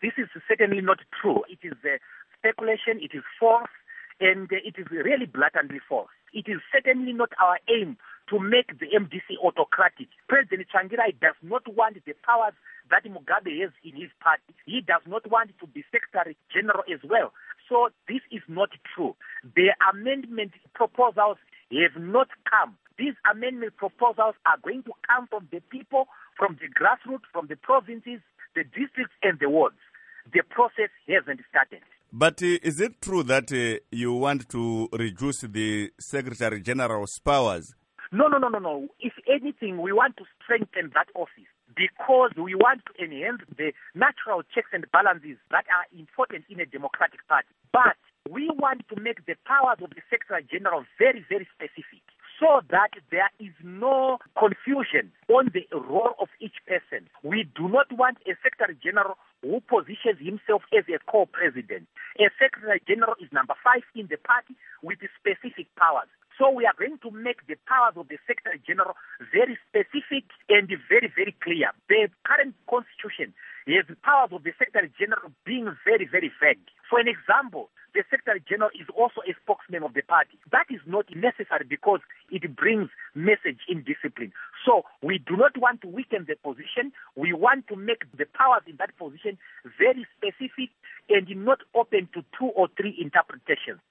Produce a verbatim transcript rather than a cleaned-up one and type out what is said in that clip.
this is certainly not true. It is uh, speculation, it is false, and uh, it is really blatantly false. It is certainly not our aim to make the M D C autocratic. President Tsvangirai does not want the powers that Mugabe has in his party. He does not want to be Secretary General as well. So this is not true. The amendment proposals have not come. These amendment proposals are going to come from the people, from the grassroots, from the provinces, the districts, and the wards. The process hasn't started. But uh, is it true that uh, you want to reduce the Secretary General's powers? No, no, no, no, no. If anything, we want to strengthen that office because we want to enhance the natural checks and balances that are important in a democratic party. But we want to make the powers of the Secretary General very, very specific so that there is no confusion on the role of each person. We do not want a Secretary General who positions himself as a co-president. A Secretary General is number five in the party with specific powers. So we are going to make the powers of the Secretary General very specific and very, very clear. The current constitution has the powers of the Secretary General being very, very vague. For an example, the Secretary General is also a spokesman of the party. That is not necessary because it brings message in discipline. So we do not want to weaken the position. We want to make the powers in that position very specific and not open to two or three interpretations.